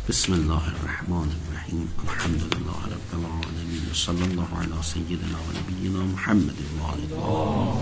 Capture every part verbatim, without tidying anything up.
بسم الله الرحمن الرحیم. الحمد لله رب العالمین و صلی الله علی سیدنا و نبینا محمد و آله.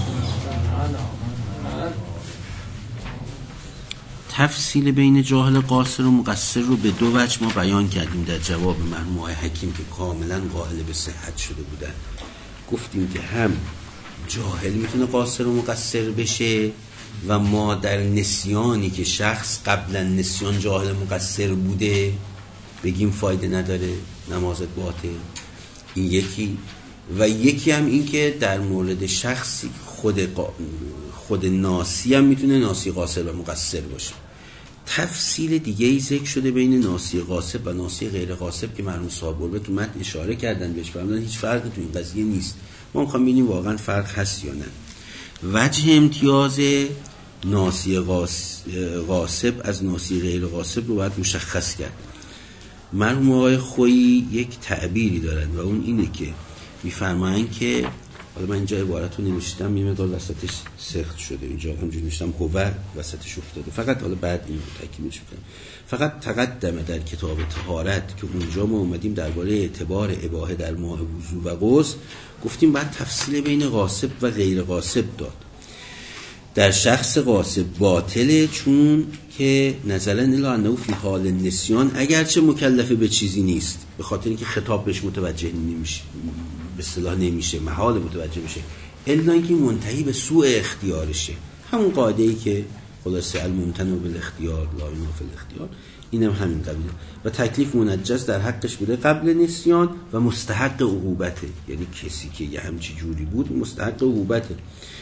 تفصیل بین جاهل قاصر و مقصر رو به دو وجه ما بیان کردیم در جواب مرحوم آقای حکیم که کاملا قائل به صحت شده بودن. گفتیم که هم جاهل میتونه قاصر و مقصر بشه و ما در نسیانی که شخص قبلا نسیان جاهل مقصر بوده بگیم فایده نداره، نمازت باطل. این یکی. و یکی هم این که در مورد شخصی خود قا... خود ناسی هم میتونه ناسی قاصر و مقصر باشه. تفصیل دیگه ای ذکر شده بین ناسی قاصب و ناسی غیر قاصب که مرحوم صاحب البته تو متن اشاره کردن بهش، فرمودن هیچ فرقی تو این قضیه نیست. ما میخوام ببینیم واقعا فرق هست یا نه. وجه امتیاز ناسی غاصب از ناسی غیر غاصب رو باید مشخص کرد. مرحوم آقای خویی یک تعبیری دارن و اون اینه که میفرمایند که، حالا من اینجا عبارت رو نوشتم یه مقدار وسطش سخت شده، اینجا همجوری نوشتم هو وسطش افتاده، فقط حالا بعد اینو تکمیلش میکنم. فقط تقدمه در کتاب طهارت که اونجا ما اومدیم درباره اعتبار اباحه در ماه وضو و غسل گفتیم بعد تفصیل بین غاصب و غیر غاصب داد. در شخص غاصب باطله چون که نزلا الا انه فی حال نسیان، اگرچه مکلفه به چیزی نیست، به خاطر اینکه خطاب بهش متوجه نمیشه، به اصطلاح نمیشه، محال متوجه میشه، الا اینکه منتهی به سوء اختیارشه. همون قاعده ای که خلاصه الممتنع بالاختیار لا ینافی الاختیار، اینم هم همین قبیله. و تکلیف منجز در حقش بوده قبل نسیان و مستحق عقوبته، یعنی کسی که یه همچی جوری بود مستحق عقوبته.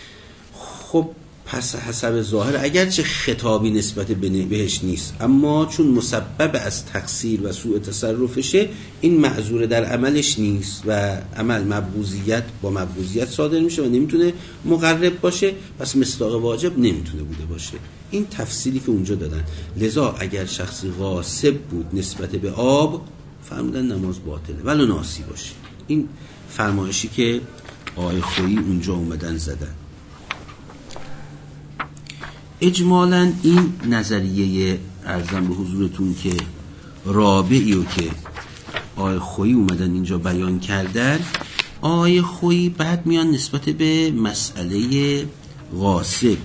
خب پس حسب ظاهر اگرچه خطابی نسبت بهش نیست، اما چون مسبب از تقصیر و سوء تصرفشه این معذور در عملش نیست و عمل مبغوضیت با مبغوضیت صادر میشه و نمیتونه مقرب باشه، پس مصداق واجب نمیتونه بوده باشه. این تفصیلی که اونجا دادن. لذا اگر شخصی غاصب بود نسبت به آب فرمودن نماز باطله ولو ناسی باشه. این فرمایشی که آقای خویی اونجا اومدن زدن. اجمالاً این نظریه ارزم به حضورتون که رابعی و که آقای خویی اومدن اینجا بیان کردن، آقای خویی بعد میان نسبت به مسئله غاصب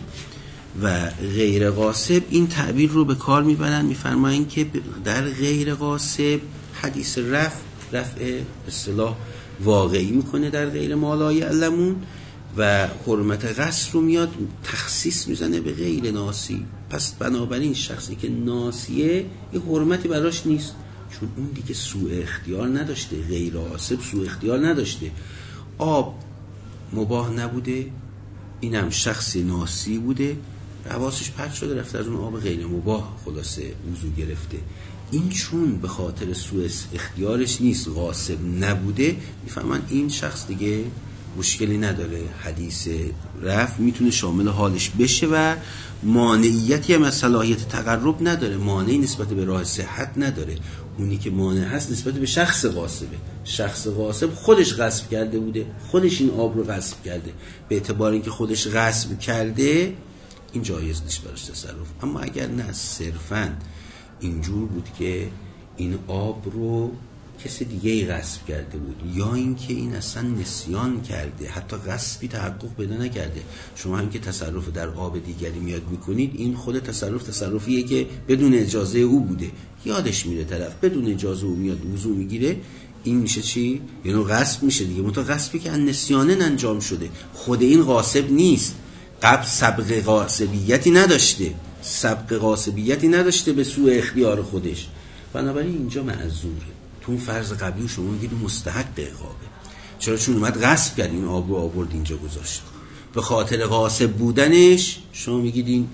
و غیر غاصب این تعبیر رو به کار میبرن، میفرمایند که در غیر غاصب حدیث رفع رفع اصطلاح واقعی میکنه در غیر ما لا یعلمون و حرمت غسل رو میاد تخصیص میزنه به غیر ناسی. پس بنابراین شخصی که ناسیه یه حرمتی براش نیست چون اون دیگه سوء اختیار نداشته، غیر غاصب سوء اختیار نداشته، آب مباح نبوده، اینم شخصی ناسی بوده، حواسش پرت شده رفته از اون آب غیر مباح خلاصه وضو گرفته. این چون به خاطر سوء اختیارش نیست، غاصب نبوده، میفهمن این شخص دیگه مشکلی نداره، حدیث رفع میتونه شامل حالش بشه و مانعیتی هم از صلاحیت تقرب نداره، مانعی نسبت به راه صحت نداره. اونی که مانع هست نسبت به شخص غاصبه. شخص غاصب خودش غصب کرده بوده، خودش این آب رو غصب کرده، به اعتبار اینکه خودش غصب کرده این جایز نیست براش تصرف. اما اگر نه صرفاً اینجور بود که این آب رو کسی دیگه ای غصب کرده بود یا اینکه این اصلا نسیان کرده، حتی غصبی تحقق پیدا نکرده، شما هم که تصرف در آب دیگری میاد میکنید، این خود تصرف تصرفیه که بدون اجازه او بوده، یادش میره طرف بدون اجازه او میاد وضو میگیره، این میشه چی؟ یعنی غصب میشه دیگه، منتها غصبی که ان نسیانن انجام شده، خود این غاصب نیست، قبل سبق غاصبیتی نداشته، سبق غاصبیتی نداشته به سوء اختیار خودش، بنابراین اینجا معذوره. تو فرض قبلی شما میگید مستحق عقابه، چرا؟ چون اومد غصب کرد، این آب رو آورد اینجا گذاشت، به خاطر غاصب بودنش شما میگید این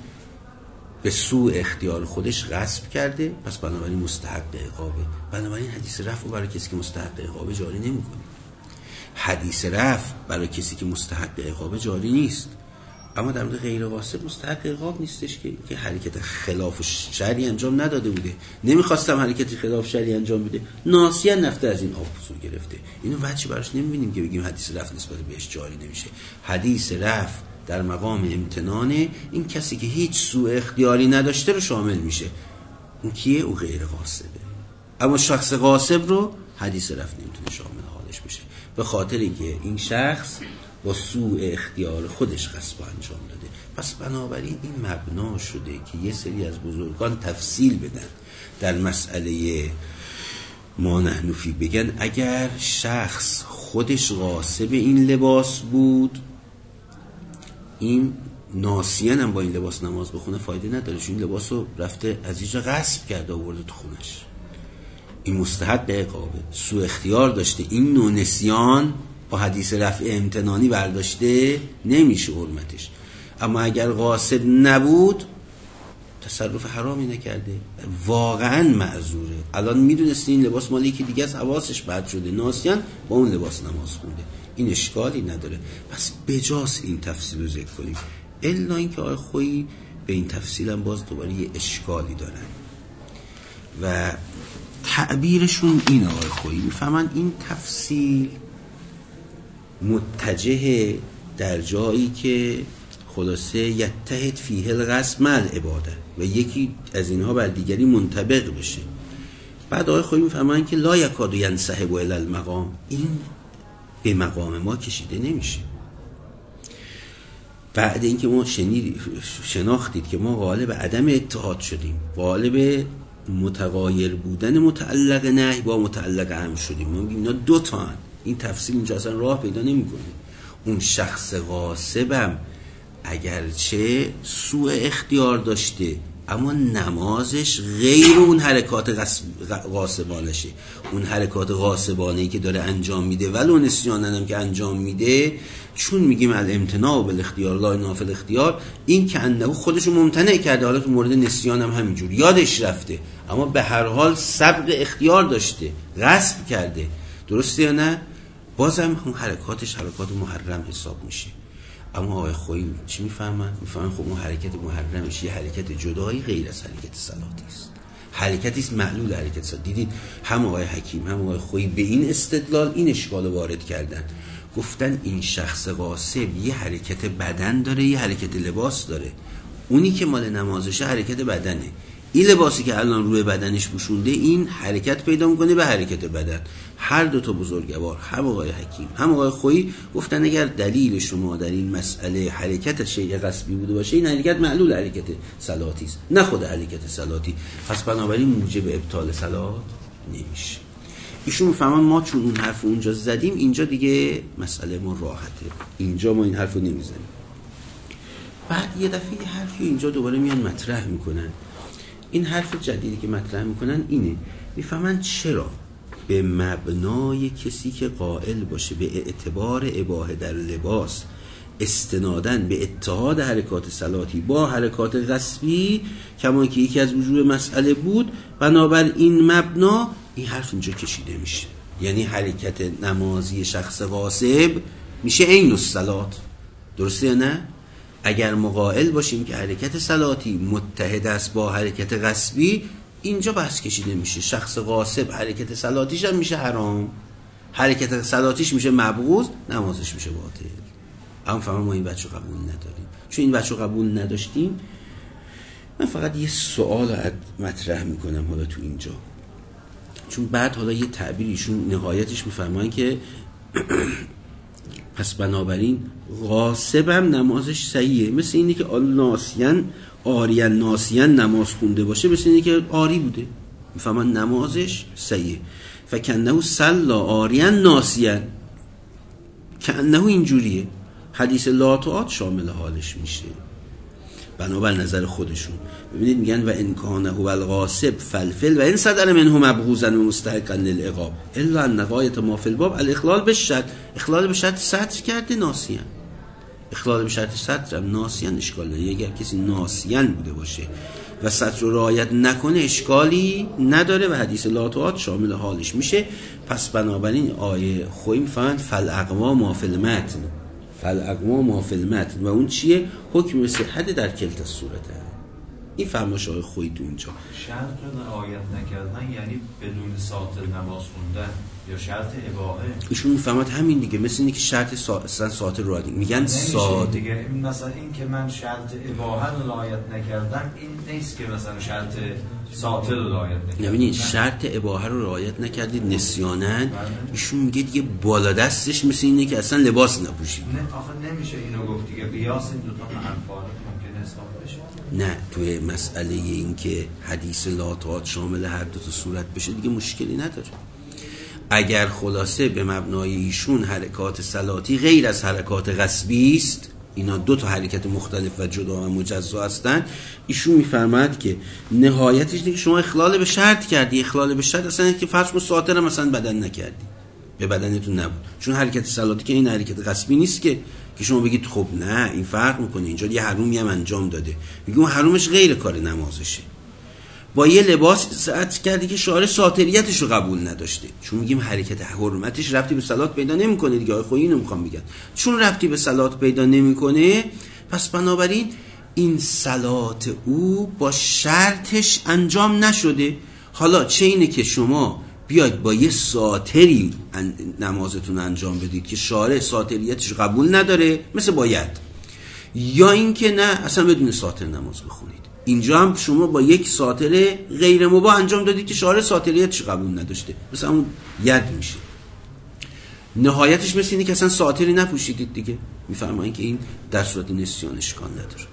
به سوء اختیار خودش غصب کرده، پس بنابراین مستحق عقابه. بنابراین حدیث رفع رو برای کسی که مستحق عقابه جاری نمی‌کنه. حدیث رفع برای کسی که مستحق عقابه جاری نیست. اما در مورد غیر غاصب مستحق عقاب نیستش که که حرکت خلاف شرعی انجام نداده بوده، نمیخواستم حرکتی خلاف شرعی انجام بده، ناسیاً نفته از این آب وضو گرفته. اینو وجه براش نمیبینیم که بگیم حدیث رفع نسبت بهش جاری نمیشه. حدیث رفع در مقام امتنانه، این کسی که هیچ سوء اختیاری نداشته رو شامل میشه. اون کیه؟ اون غیر غاصبه. اما شخص غاصب رو حدیث رفع نمیتونه شامل حالش بشه، به خاطر اینکه این شخص با سوء اختیار خودش غصب انجام داده. پس بنابراین این مبنا شده که یه سری از بزرگان تفصیل بدن در مسئله ما نحن فی، بگن اگر شخص خودش غاصب این لباس بود، این ناسیان هم با این لباس نماز بخونه فایده نداره، چون این لباس رو رفته از اینجا غصب کرده آورده تو خونش، این مستحق به عقابه. سوء اختیار داشته، این نوع نسیان با حدیث رفع امتنانی برداشته نمیشه حرمتش. اما اگر غاصب نبود، تصرف حرامی نکرده، واقعا معذوره. الان میدونستی این لباس مالی که دیگه از حواسش بد شده، ناسیان با اون لباس نماز خونده، این اشکالی نداره. پس بجاست این تفصیل رو ذکر کنیم، الا اینکه آقای خویی به این تفصیل هم باز دوباره یه اشکالی دارن و تعبیرشون این آقای خویی میفهمن این تفصیل متجه در جایی که خلاصه یتحد فیه الغصب مع العباده و یکی از اینها بر دیگری منطبق بشه. بعد آقای خویی میفهمن که لا یکاد ینسحب الی المقام، این به مقام ما کشیده نمیشه. بعد اینکه ما شنید شناختید که ما غالب عدم اتحاد شدیم، غالب متغایر بودن متعلق نهی با متعلق امر شدیم، ما میگیم اینا دو تا هن. این تفصیل اینجا اصلا راه پیدا نمیکنه. اون شخص غاصبم اگرچه سوء اختیار داشته، اما نمازش غیر اون حرکات غاصبانشه. اون حرکات غاصبانه‌ای که داره انجام میده ولو نسیانن هم که انجام میده، چون میگیم الامتناع بالاختیار لا نافل الاختیار، این که انه خودشو ممتنع کرده، حالا تو مورد نسیان هم همینجور یادش رفته، اما به هر حال سبق اختیار داشته، غصب کرده، درسته یا نه؟ بازم اون حرکاتش حرکات محرم حساب میشه. اما آقای خویی چی میفهمن؟ میفهمن خب اون حرکت محرمش یه حرکت جدایی غیر از حرکت صلاتی است، حرکتی است معلول حرکت صلاتی. دیدید هم آقای حکیم هم آقای خویی به این استدلال این اشکال وارد کردن، گفتن این شخص غاصب یه حرکت بدن داره، یه حرکت لباس داره. اونی که مال نمازشه حرکت بدنه، این لباسی که الان روی بدنش پوشونده این حرکت پیدا میکنه به حرکت بدن. هر دو تا بزرگوار، هم آقای حکیم هم آقای خویی، گفتن اگر دلیل شما در این مسئله حرکت شیء غصبی بوده باشه، این حرکت معلول حرکت صلاتی است، نه خود حرکت صلاتی، پس بنابراین موجب ابطال صلات نمیشه. ایشون میفهمن ما چون اون حرف اونجا زدیم، اینجا دیگه مسئله ما راحته، اینجا ما این حرف رو نمیزنیم. بعد یه دفعه یه حرفی اینجا دوباره میان مطرح میکنن. این حرف جدیدی که مطرح میکنن اینه، میفهمن چرا به مبنای کسی که قائل باشه به اعتبار اباحه در لباس استنادن به اتحاد حرکات صلاتی با حرکات غصبی، کما که یکی از وجوه مسئله بود، بنابر این مبنا این حرف اینجا کشیده میشه. یعنی حرکت نمازی شخص غاصب میشه عین الصلات، درسته یا نه؟ اگر مقائل باشیم که حرکت صلاتی متحد است با حرکت غصبی، اینجا بحث کشیده میشه. شخص غاصب حرکت صلاتیش هم میشه حرام، حرکت صلاتیش میشه مبغوض، نمازش میشه باطل. اما فهم ما این بچه قبول نداریم. چون این بچه قبول نداشتیم، من فقط یه سوال مطرح میکنم حالا تو اینجا، چون بعد حالا یه تعبیریشون نهایتش میفرمایند که پس بنابراین غاصبم نمازش صحیحه، مثل اینی که ناسیان آریان ناسیان نماز خونده باشه، مثل اینی که آری بوده، میفهمن نمازش صحیحه. فکنه صلا آریان ناسیان، کنه اینجوریه، حدیث لاتوات شامل حالش میشه بنابر نظر خودشون. ببینید میگن و ان کانه هو الغاصب فلفل و ان صدر منه مبغوضا و مستحقا للعقاب الا ان غایت ما فی الباب الاخلال بالشرط. اخلال به شرط سطر کرده ناسیان، اخلال به شرط سطر ناسیان اشکال نداره. اگر کسی ناسیان بوده باشه و سطر رو رعایت نکنه اشکالی نداره و حدیث لاتوات شامل حالش میشه. پس بنابراین آیه خویی میفهمند فالاقوا ما فی المتن، فالاقوا ما فی المتن، و اون چیه؟ حکم صحت در کلتا صورته. این فرمایش آقای خویی تو اینجا. شرط رو رعایت نکردن یعنی بدون ساطر نماز خوندن یا شرط اباحه؟ ایشون میفهمد همین دیگه، مثل اینه که شرط سا... ساطر رو رعایت میگن ساطر دیگه. مثلا این که من شرط اباحه رو رعایت نکردم این نیست که مثلا شرط ساطر رو رعایت نکردید. نبینید شرط اباحه رو رعایت نکردید نسیانن، ایشون میگه دیگه بالا دستش مثل اینه که اصلا لباس نپوشید. نه آخه نمیشه اینو گفت دیگه، قیاس این دو تا منفعت ممکنه حساب بشه. نه توی مسئله این که حدیث لاتات شامل هر دو تا صورت بشه دیگه مشکلی نداره. اگر خلاصه به مبنای ایشون حرکات صلاتی غیر از حرکات غصبی است، اینا دو تا حرکت مختلف و جدا و مجزا هستن، ایشون میفرماد که نهایتش اینه که شما اخلال به شرط کردی. اخلال به شرط اصلا که فرض کن ساطر مثلا بدن نکردی، به بدنتون نبود، چون حرکت صلاتی که این حرکت غصبی نیست که که شما بگید خب نه این فرق میکنه، اینجا یه حرومی هم انجام داده، میگم حرومش غیر کار نمازشه. با یه لباس ساعت کردی که شارع ساطریتش رو قبول نداشته، چون میگیم حرکت حرمتش ربطی به صلات پیدا نمیکنه دیگه. آخه اینو میخوام بگم چون ربطی به صلات پیدا نمیکنه، پس بنابراین این صلات او با شرطش انجام نشده. حالا چه اینه که شما بیاید با یه ساطری نمازتون انجام بدید که شارع ساطریتش قبول نداره مثل باید، یا اینکه نه اصلا بدون ساطر نماز بخونید. اینجا هم شما با یک ساطر غیر مباح انجام دادید که شارع ساطریتش قبول نداشته، مثلا اون ید میشه. نهایتش مثل اینه که اصلا ساطری نپوشیدید دیگه. میفهمن که این در صورت نسیان اشکال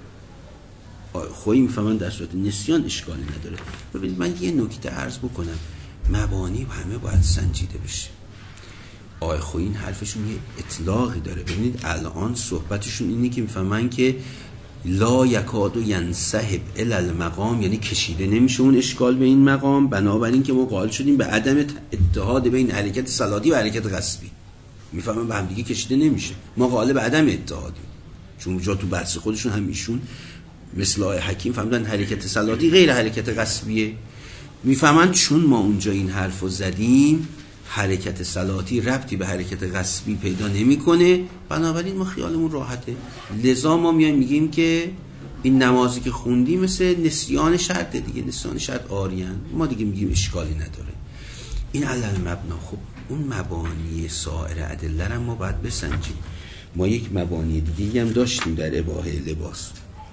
نداره. خویی میفهمن در صورت نسیان اشکالی نداره. ببینید من یه نکته عرض بکنم، مبانی همه باید سنجیده بشه. آقای خویی این حرفشون یه اطلاقی داره. ببینید الان صحبتشون اینه که میفهمن که لا یکاد و ینسحب الی المقام، یعنی کشیده نمیشه اون اشکال به این مقام، بنابراین که ما قائل شدیم به عدم اتحاد بین حرکت صلاتی و حرکت غصبی. میفهمن به هم دیگه کشیده نمیشه، ما قائل به عدم اتحادیم، چون جا تو بحث خودشون هم ایشون مثل آقای حکیم فهمیدن حرکت صلاتی غیر حرکت غصبیه. میفهمن چون ما اونجا این حرفو زدیم حرکت صلاتی ربطی به حرکت غصبی پیدا نمیکنه، بنابراین ما خیالمون راحته. لذا ما میایم میگیم که این نمازی که خوندی مثل نسیان شرط دیگه، نسیان شرط آریان، ما دیگه میگیم اشکالی نداره. این علل مبنا. خب اون مبانی سایر ادله را ما باید بسنجیم. ما یک مبانی دیگه هم داشتیم در اباحه لباس،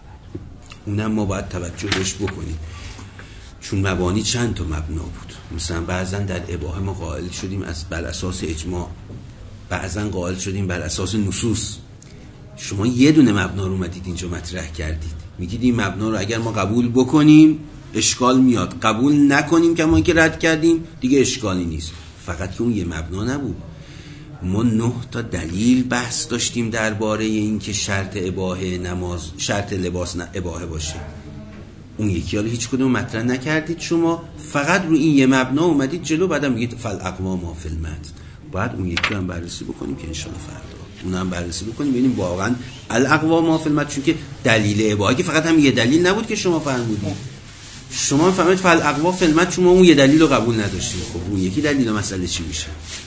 اونم ما باید توجه بهش بکنیم، چون مبانی چند تا مبنا بود. مثلا بعضا در اباحه ما قائل شدیم از بر اساس اجماع، بعضا قائل شدیم بر اساس نصوص. شما یه دونه مبنا رو اومدید اینجا مطرح کردید، میگید این مبنا رو اگر ما قبول بکنیم اشکال میاد، قبول نکنیم که ما که رد کردیم دیگه اشکالی نیست. فقط که اون یه مبنا نبود، ما نه تا دلیل بحث داشتیم درباره این که شرط اباحه نماز، شرط لباس نه اباحه باشه. اون یکی حالا هیچ کدوم مطرح نکردید، شما فقط رو این یه مبنا اومدید جلو، بعدم میگید فالاقوام فی المتن. باید اون یکی هم بررسی بکنیم که ان شاء الله فردا اون هم بررسی بکنیم ببینیم واقعا الاقوام فی المتن، چون که دلیل اباحه که فقط هم یه دلیل نبود که شما فرمودید. شما فهمید فالاقوام فی المتن، شما اون یه دلیل رو قبول نداشتید. خب اون یکی دلیل مسئله چی میشه؟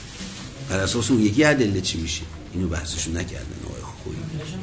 بر اساس اون یکی ادله چی میشه؟ اینو بحثشون نکردن آقای خویی.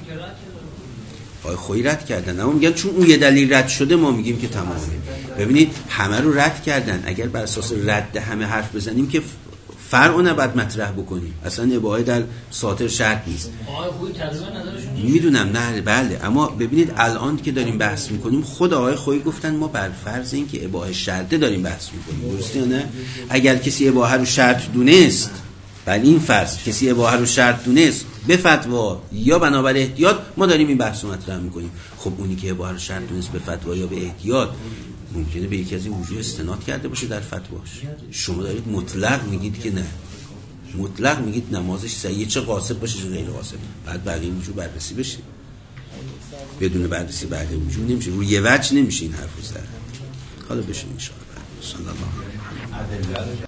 آقای خویی رد کردن، اما میگن چون اون یه دلیل رد شده ما میگیم که تمامه. ببینید همه رو رد کردن، اگر بر اساس رد همه حرف بزنیم که فرع نباید مطرح بکنیم. اصلا اباحه در ساطر شرط نیست. آقای خویی تقریبا نظرشون میدونم نه بله، اما ببینید الان که داریم بحث میکنیم خود آقای خویی گفتن ما بر فرض این که اباحه شرطه داریم بحث میکنیم، درسته یا نه؟ اگر کسی اباحه رو شرط دونست، بله این فرض کسی اباحه رو شرط دونست به فتوا یا بنابر احتیاط، ما داریم این بحث رو مطرح میکنیم. خب اونی که اباحه رو شرط دونست به فتوا یا به احتیاط ممکنه به یکی از این وجوه استناد کرده باشه در فتواش. شما دارید مطلق میگید که نه، مطلق میگید نمازش صحیحه، چه قاصد باشه چه غیر قاصد. بعد بقیه وجوه بررسی بشه، بدون بررسی بقیه وجوه نمیشه، روی یه وجه نمیشه این حرفو زد. حالا بشه ان شاء الله. صلی الله علیه و